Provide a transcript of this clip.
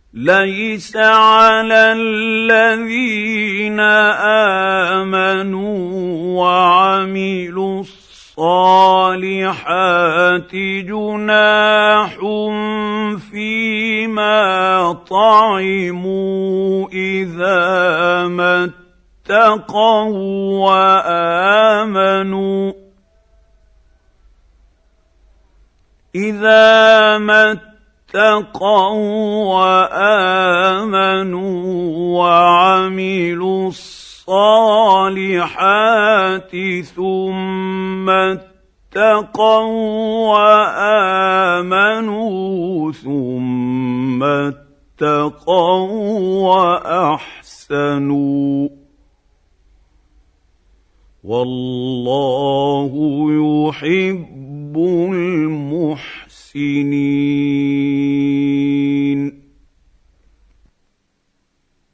ليس على الذين آمنوا وعملوا الصالحات جناح فيما طعموا إذا ما اتقوا وآمنوا وعملوا الصالحات ثم اتقوا وآمنوا ثم اتقوا وأحسنوا والله يحب المحسنين.